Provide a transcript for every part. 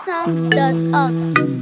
igbosongs.org.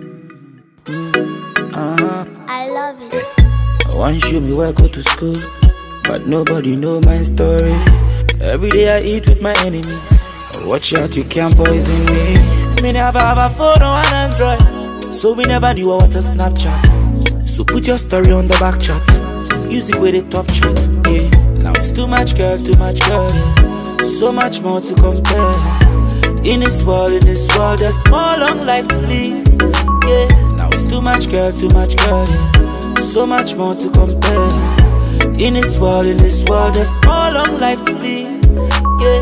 I love it. One show me where I go to school, but nobody know my story. Every day I eat with my enemies. Watch out, you can't poison me. Me never have a phone or an Android, so we never knew what a Snapchat. So put your story on the back chat. Music with a top chat, yeah. Now it's too much girl, yeah. So much more to compare. In this world, there's more long life to live, yeah. Now it's too much girl, yeah. So much more to compare. In this world, there's more long life to live, yeah.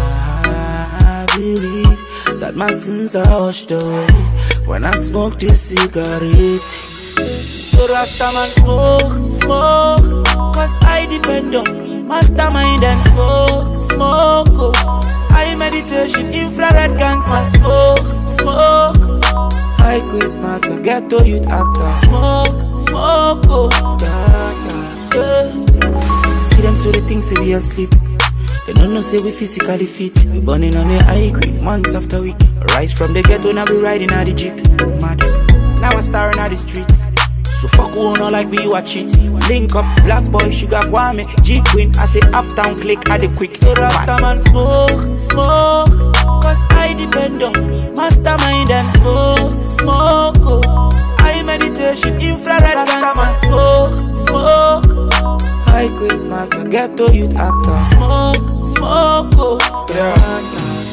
I believe that my sins are washed away when I smoke this cigarette. So Rastaman smoke, cause I depend on me, mastermind and smoke, oh. I meditation, infrared gangster, smoke. I quit my ghetto youth actor, smoke, oh. Yeah. See them so they think say we asleep. They don't know say we physically fit. We burning on the high grade, months after week. Rise from the ghetto, now we riding out the jeep. Mad, now I'm starring out the streets. So fuck who not like me, you a cheat. Link up, black boy, sugar guame, G-Queen, I say uptown, click at the quick. So Rastaman smoke, cause I depend on me, mastermind and smoke, oh. I meditation, infrared Rastaman smoke. I quit my ghetto youth actor, smoke, oh. Yeah.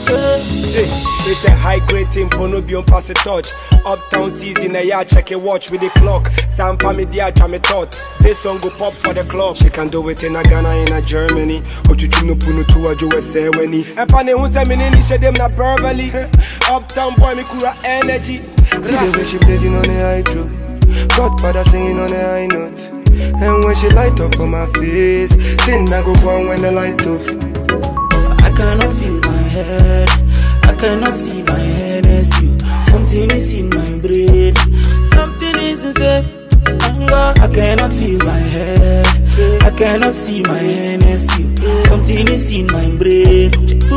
They say high grade team, no be on pass a touch. Uptown season, a yard check a watch with the clock. Some family there try me thought. This song go pop for the club. She can do it in a Ghana, in a Germany. Ochuchu no punu to a USA weni. And pane who say me nini she dem na Beverly. Uptown boy me kura energy. See the way she blazing on the high truth. Godfather singing on the high note. And when she light up on my face, sin I go on when the light off. I cannot feel my head, I cannot see my head as you. Something is in my brain, something is inside. I cannot feel my head, I cannot see my head as you. Something is in my brain.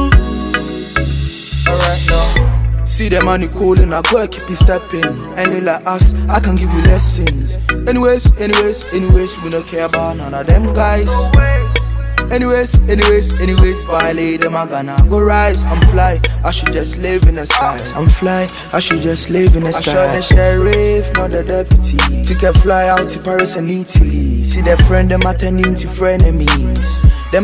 Alright now. See them money calling, I gotta keep it stepping. And they like us, I can give you lessons. Anyways, we don't care about none of them guys. Anyways, violate them, I gonna go rise. I'm fly, I should just live in the skies. I'm fly, I should just live in the skies. I shot the sheriff, not the deputy. Ticket fly out to Paris and Italy. See their friend, them are turning to frenemies. I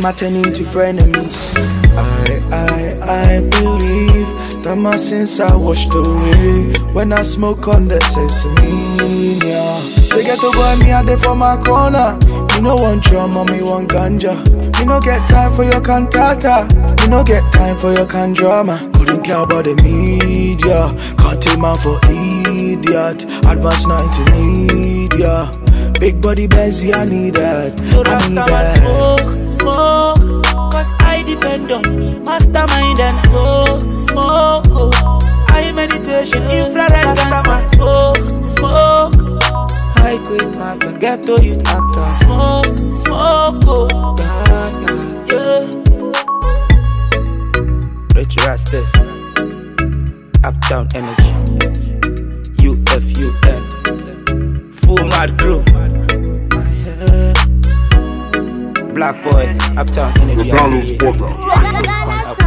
believe that my sins are washed away when I smoke on the sesame, yeah. So get to boy me out there for my corner. You know one drum, me one ganja. You no get time for your cantata. You no get time for your can drama. Couldn't care about the media. Can't take man for idiot. Advance not into media. Big body Benzie, I need that. So Rastaman smoke, cause I depend on me, mastermind and smoke, oh. I meditation, infrared Rastaman smoke. I quit my ghetto youth actor, smoke, oh. Yeah. Rich Rastas, Uptown Energy, UFUN, Full Mad Crew, Black Boy, Uptown Energy.